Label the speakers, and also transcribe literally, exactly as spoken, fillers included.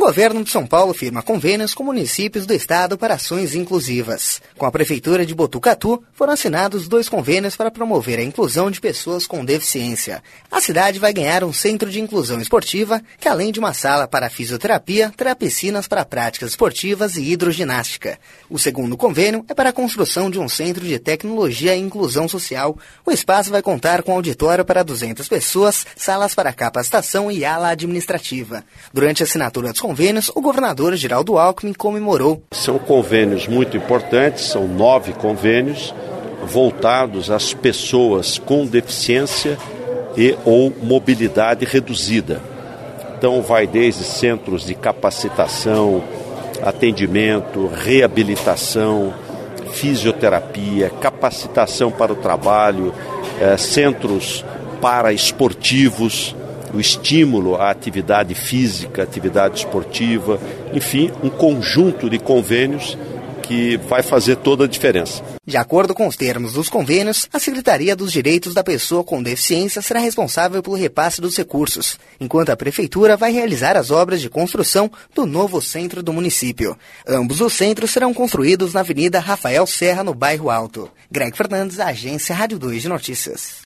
Speaker 1: governo de São Paulo firma convênios com municípios do estado para ações inclusivas. Com a prefeitura de Botucatu, foram assinados dois convênios para promover a inclusão de pessoas com deficiência. A cidade vai ganhar um centro de inclusão esportiva, que além de uma sala para fisioterapia, terá piscinas para práticas esportivas e hidroginástica. O segundo convênio é para a construção de um centro de tecnologia e inclusão social. O espaço vai contar com auditório para duzentas pessoas, salas para capacitação e ala administrativa. Durante a assinatura dos convênios, o governador Geraldo Alckmin comemorou.
Speaker 2: São convênios muito importantes, são nove convênios voltados às pessoas com deficiência e ou mobilidade reduzida. Então vai desde centros de capacitação, atendimento, reabilitação, fisioterapia, capacitação para o trabalho, eh, centros para esportivos, o estímulo à atividade física, atividade esportiva, enfim, um conjunto de convênios que vai fazer toda a diferença.
Speaker 1: De acordo com os termos dos convênios, a Secretaria dos Direitos da Pessoa com Deficiência será responsável pelo repasse dos recursos, enquanto a Prefeitura vai realizar as obras de construção do novo centro do município. Ambos os centros serão construídos na Avenida Rafael Serra, no Bairro Alto. Greg Fernandes, Agência Rádio dois de Notícias.